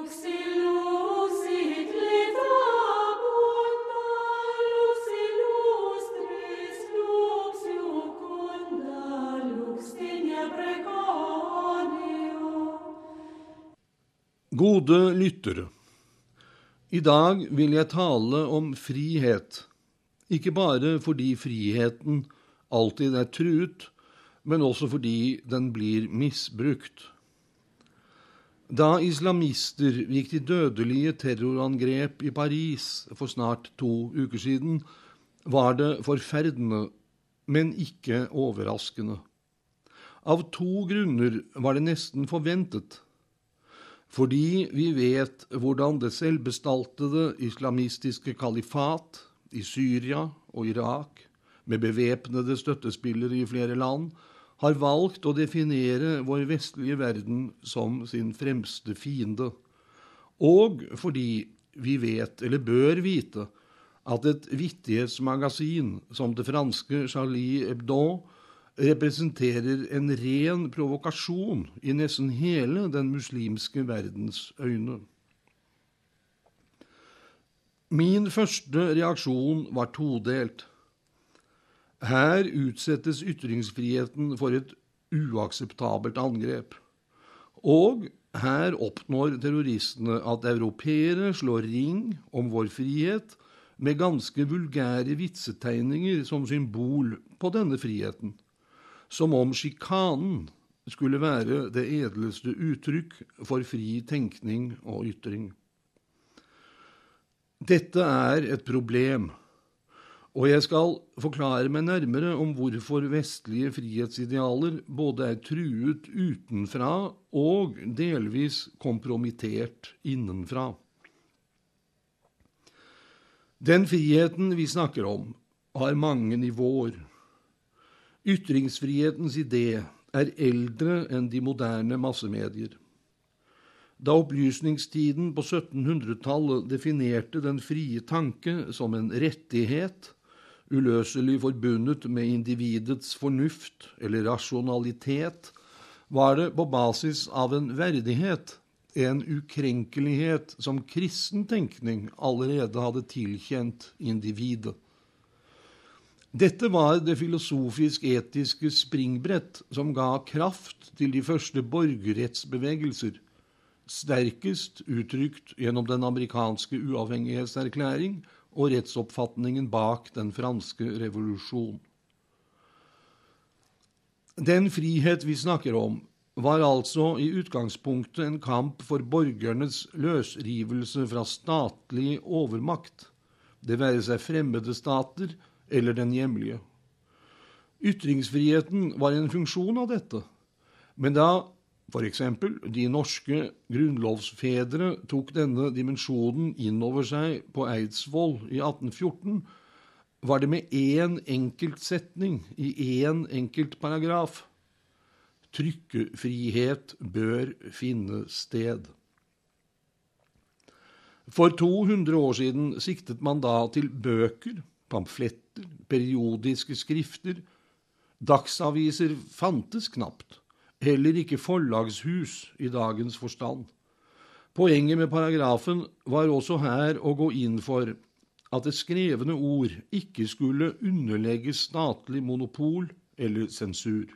Gode lyttere, i dag vil jeg tale om frihet, ikke bare fordi friheten alltid er truet, men også fordi den blir misbrukt. Da islamister gikk til dødelige terrorangrep i Paris for snart 2 uker siden, var det forferdende, men ikke overraskende. Av 2 grunner var det nesten forventet. Fordi vi vet hvordan det selvbestaltede islamistiske kalifat i Syria og Irak, med bevæpnede støttespillere i flere land, har valgt å definere vår vestlige verden som sin fremste fiende. Og fordi vi vet, eller bør vite, at et vittighetsmagasin som det franske Charlie Hebdo representerer en ren provokasjon i nesten hele den muslimske verdens øyne. Min første reaksjon var todelt. Her utsettes ytringsfriheten for et uakseptabelt angrep. Og her oppnår terroristene at europeere slår ring om vår frihet med ganske vulgære vitsetegninger som symbol på denne friheten. Som om sjikanen skulle være det edleste uttrykk for fri tenkning og ytring. Dette er et problem, og jeg skal forklare meg nærmere om hvorfor vestlige frihetsidealer både er truet utenfra og delvis kompromittert innenfra. Den friheten vi snakker om, har mange nivåer. Ytringsfrihetens idé er eldre enn de moderne massemedier. Da opplysningstiden på 1700-tallet definerte den frie tanke som en rettighet, uløselig forbundet med individets fornuft eller rasjonalitet, var det på basis av en verdighet, en ukrenkelighet som kristen tenkning allerede hadde tilkjent individet. Dette var det filosofisk-etiske springbrett som ga kraft til de første borgerrettsbevegelser, sterkest uttrykt gjennom den amerikanske uavhengighetserklæring og rettsoppfatningen bak den franske revolusjon. Den frihet vi snakker om, var altså i utgangspunktet en kamp for borgernes løsrivelse fra statlig overmakt, det være seg fremmede stater eller den hjemlige. Ytringsfriheten var en funksjon av dette, men da for eksempel de norske grunnlovsfedre tok denne dimensjonen inn over seg på Eidsvoll i 1814, var det med én enkelt setning i én enkelt paragraf. Trykkefrihet bør finne sted. For 200 år siden siktet man da til bøker, pamfletter, periodiske skrifter. Dagsaviser fantes knapt, heller ikke forlagshus i dagens forstand. Poenget med paragrafen var også her å gå inn for at det skrevne ord ikke skulle underlegges statlig monopol eller sensur.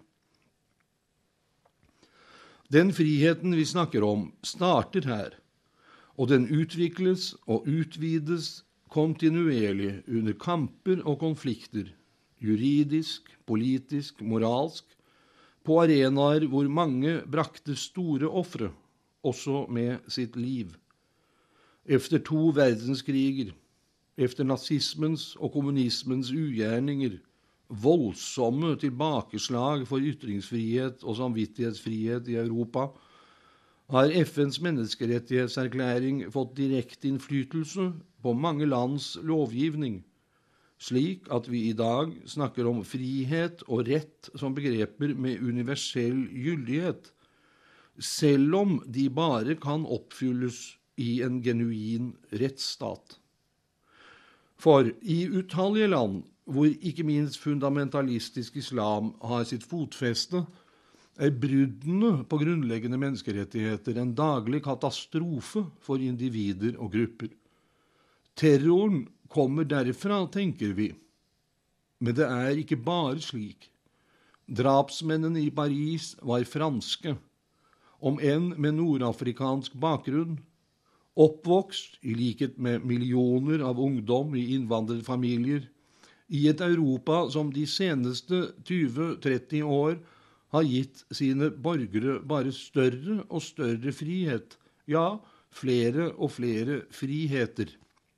Den friheten vi snakker om starter her, og den utvikles og utvides kontinuerlig under kamper og konflikter, juridisk, politisk, moralsk, på arenaer hvor mange brakte store ofre, også med sitt liv. Efter 2 verdenskriger, efter nazismens og kommunismens ugjerninger, voldsomme tilbakeslag for ytringsfrihet og samvittighetsfrihet i Europa, har FNs menneskerettighetserklæring fått direkte innflytelse på mange lands lovgivning, slik at vi i dag snakker om frihet og rett som begreper med universell gyldighet, selv om de bare kan oppfylles i en genuin rettsstat. For i utallige land, hvor ikke minst fundamentalistisk islam har sitt fotfeste, er bruddene på grunnleggende menneskerettigheter en daglig katastrofe for individer og grupper. Terroren kommer derfra, tenker vi. Men det er ikke bare slik. Drapsmennene i Paris var franske, om enn med nordafrikansk bakgrunn, oppvokst, i likhet med millioner av ungdom i innvandrerfamilier, i et Europa som de seneste 20-30 år har gitt sine borgere bare større og større frihet, ja, flere og flere friheter.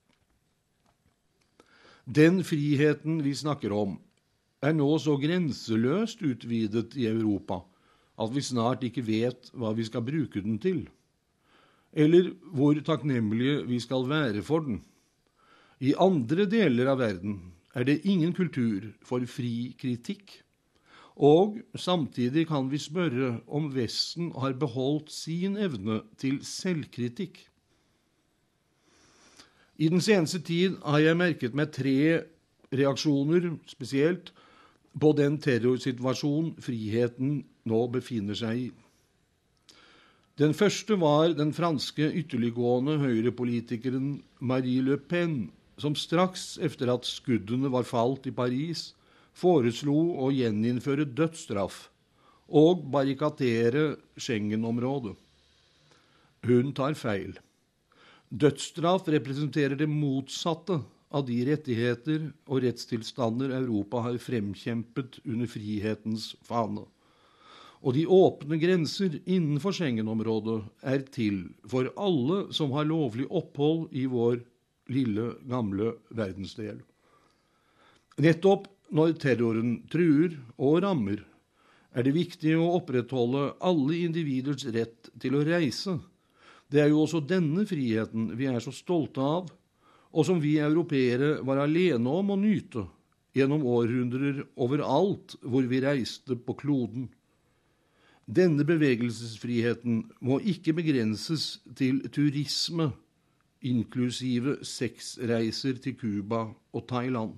Den friheten vi snakker om, er nå så grenseløst utvidet i Europa at vi snart ikke vet hva vi skal bruke den til, eller hvor takknemlige vi skal være for den. I andre deler av verden er det ingen kultur for fri kritikk, og samtidig kan vi spørre om Vesten har beholdt sin evne til selvkritikk. I den seneste tid har jeg merket meg 3 reaksjoner, spesielt, på den terrorsituasjon friheten nå befinner seg i. Den første var den franske ytterliggående høyrepolitikeren Marine Le Pen, som straks etter at skuddene var falt i Paris, foreslo å gjeninnføre dødsstraff og barrikadere Schengen-området. Hun tar feil. Dødsstraff representerer det motsatte av de rettigheter og rettstilstander Europa har fremkjempet under frihetens fane. Og de åpne grenser innenfor Schengen-området er til for alle som har lovlig opphold i vår lille, gamle verdensdel. Nettopp når terroren truer og rammer, er det viktig å opprettholde alle individers rett til å reise. Det er jo også denne friheten vi er så stolte av, og som vi europeere var alene om å nyte gjennom århundrer overalt hvor vi reiste på kloden. Denne bevegelsesfriheten må ikke begrenses til turisme, inklusive sexreiser til Cuba og Thailand.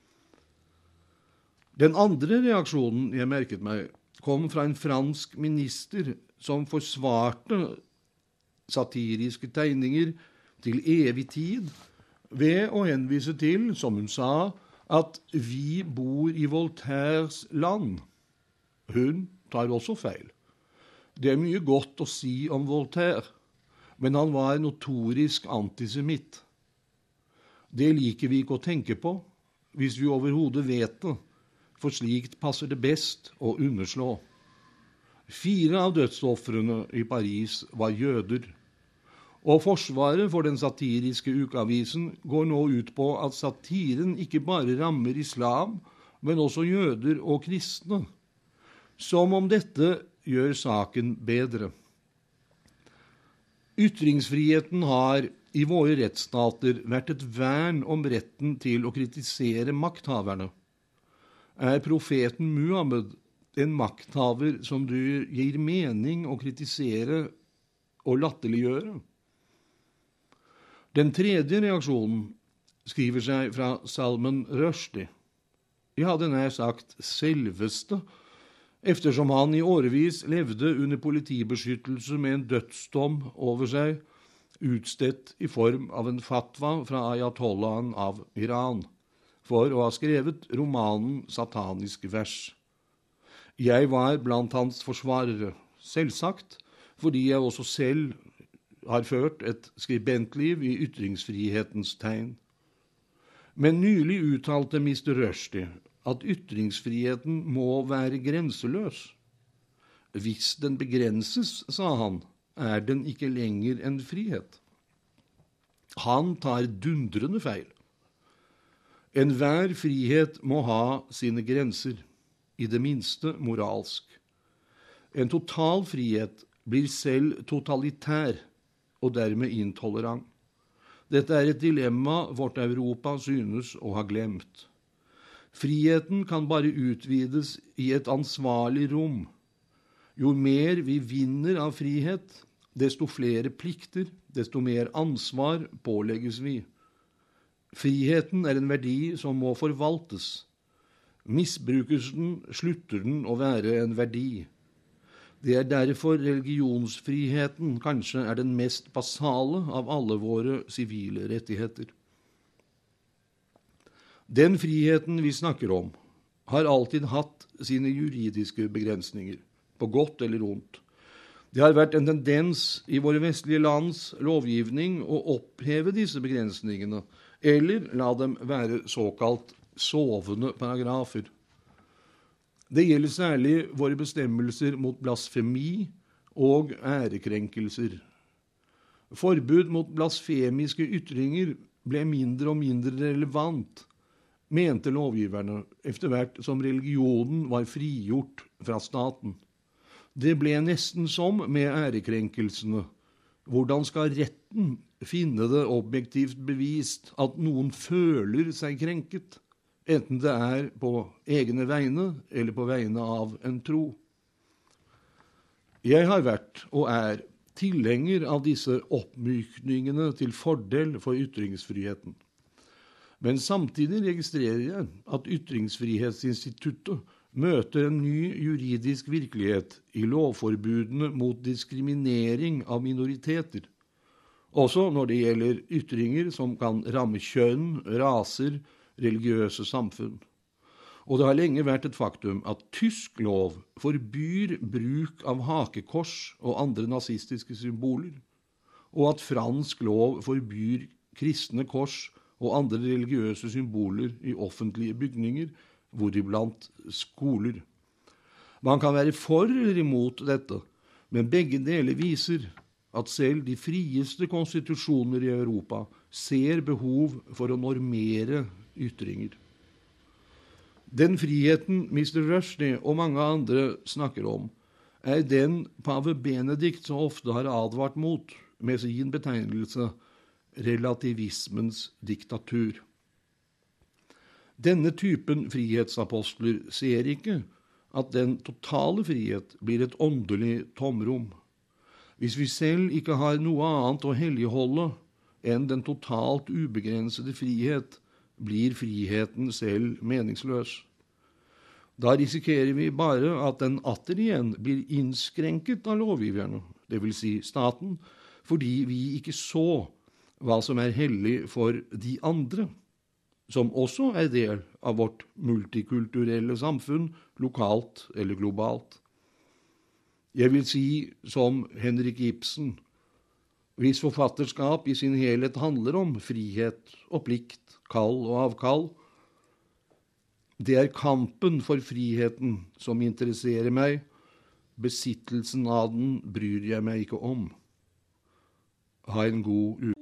Den andre reaksjonen jeg merket meg, kom fra en fransk minister som forsvarte satiriske tegninger til evig tid, ved å henvise til, som hun sa, at vi bor i Voltaires land. Hun tar også feil. Det er mye godt å si om Voltaire, men han var notorisk antisemitt. Det liker vi ikke å tenke på, hvis vi overhodet vet det, for slikt passer det best å underslå. 4 av dødsofrene i Paris var jøder. Og forsvaret for den satiriske ukavisen går nå ut på at satiren ikke bare rammer islam, men også jøder og kristne. Som om dette gjør saken bedre. Ytringsfriheten har i våre rettsstater vært et vern om retten til å kritisere makthaverne. Er profeten Muhammed en makthaver som du gir mening å kritisere og latterliggjøre? Den tredje reaksjonen skriver seg fra Salman Rushdie. Jeg hadde nær sagt selveste, eftersom han i årevis levde under politibeskyttelse med en dødsdom over seg, utstedt i form av en fatwa fra ayatollahen av Iran, for å ha skrevet romanen Satanisk vers. Jeg var blant hans forsvarere, selvsagt, fordi jeg også selv har ført et skribentliv i ytringsfrihetens tegn. Men nylig uttalte Mr. Rushdie at ytringsfriheten må være grenseløs. Hvis den begrenses, sa han, er den ikke lenger en frihet. Han tar dundrende feil. Enhver frihet må ha sine grenser, i det minste moralsk. En total frihet blir selv totalitær, og dermed intolerant. Dette er et dilemma vårt Europa synes å ha glemt. Friheten kan bare utvides i et ansvarlig rom. Jo mer vi vinner av frihet, desto flere plikter, desto mer ansvar pålegges vi. Friheten er en verdi som må forvaltes. Misbrukes den, slutter den å være en verdi. Det er derfor religionsfriheten kanskje er den mest basale av alle våre sivile rettigheter. Den friheten vi snakker om, har alltid hatt sine juridiske begrensninger, på godt eller ondt. Det har vært en tendens i våre vestlige lands lovgivning å oppheve disse begrensningene, eller la dem være såkalt sovende paragrafer. Det gjelder særlig våre bestemmelser mot blasfemi og ærekrenkelser. Forbud mot blasfemiske ytringer ble mindre og mindre relevant, mente lovgiverne, etter hvert som religionen var frigjort fra staten. Det ble nesten som med ærekrenkelsene. Hvordan skal retten finne det objektivt bevist at noen føler seg krenket, enten det er på egne vegne eller på vegne av en tro? Jeg har vært og er tilhenger av disse oppmykningene til fordel for ytringsfriheten. Men samtidig registrerer jeg at ytringsfrihetsinstituttet møter en ny juridisk virkelighet i lovforbudene mot diskriminering av minoriteter, også når det gjelder ytringer som kan ramme kjønn, raser, religiøse samfunn. Og det har lenge vært et faktum at tysk lov forbyr bruk av hakekors og andre nazistiske symboler, og at fransk lov forbyr kristne kors og andre religiøse symboler i offentlige bygninger, hvoriblant skoler. Man kan være for eller imot dette, men begge deler viser at selv de frieste konstitusjoner i Europa ser behov for å normere ytringer. Den friheten Mr. Rushdie og mange andre snakker om, er den pave Benedikt så ofte har advart mot med sin betegnelse relativismens diktatur. Denne typen frihetsapostler ser ikke at den totale frihet blir et åndelig tomrom. Hvis vi selv ikke har noe annet å helligholde enn den totalt ubegrensede frihet, blir friheten selv meningsløs. Da risikerer vi bare at den atter igjen blir innskrenket av lovgiverne, det vil si staten, fordi vi ikke så hva som er hellig for de andre, som også er del av vårt multikulturelle samfunn, lokalt eller globalt. Jeg vil si som Henrik Ibsen, hvis forfatterskap i sin helhet handler om frihet og plikt, kall og avkall. Det er kampen for friheten som interesserer meg, besittelsen av den bryr jeg meg ikke om. Ha en god uke.